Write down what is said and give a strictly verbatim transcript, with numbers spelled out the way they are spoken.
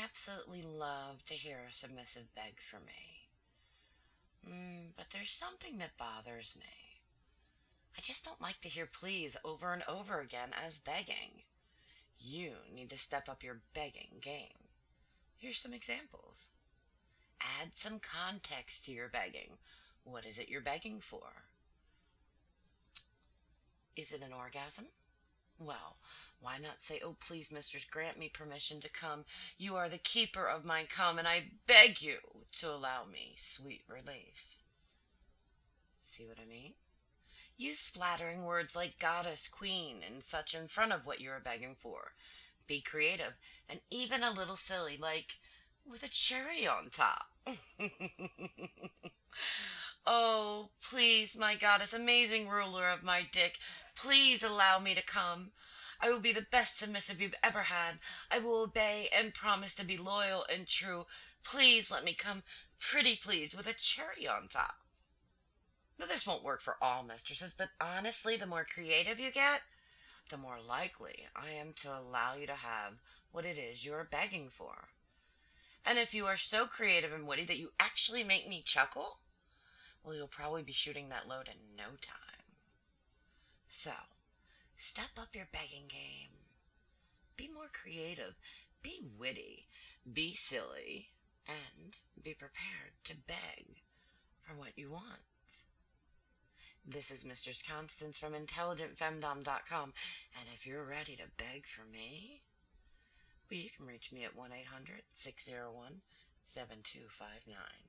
absolutely love to hear a submissive beg for me. Mm, but there's something that bothers me. I just don't like to hear please over and over again as begging. You need to step up your begging game. Here's some examples. Add some context to your begging. What is it you're begging for? Is it an orgasm? Well, why not say, "Oh, please, mistress, grant me permission to come. You are the keeper of my cum, and I beg you to allow me sweet release." See what I mean? Use flattering words like goddess, queen, and such in front of what you are begging for. Be creative and even a little silly, like with a cherry on top. Oh, please, my goddess, amazing ruler of my dick, please allow me to come. I will be the best submissive you've ever had. I will obey and promise to be loyal and true. Please let me come, pretty please, with a cherry on top. Now, this won't work for all mistresses, but honestly, the more creative you get, the more likely I am to allow you to have what it is you are begging for. And if you are so creative and witty that you actually make me chuckle, well, you'll probably be shooting that load in no time. So, step up your begging game. Be more creative. Be witty. Be silly. And be prepared to beg for what you want. This is Mistress Constance from intelligent femdom dot com, and if you're ready to beg for me, well, you can reach me at one eight hundred, six zero one, seven two five nine.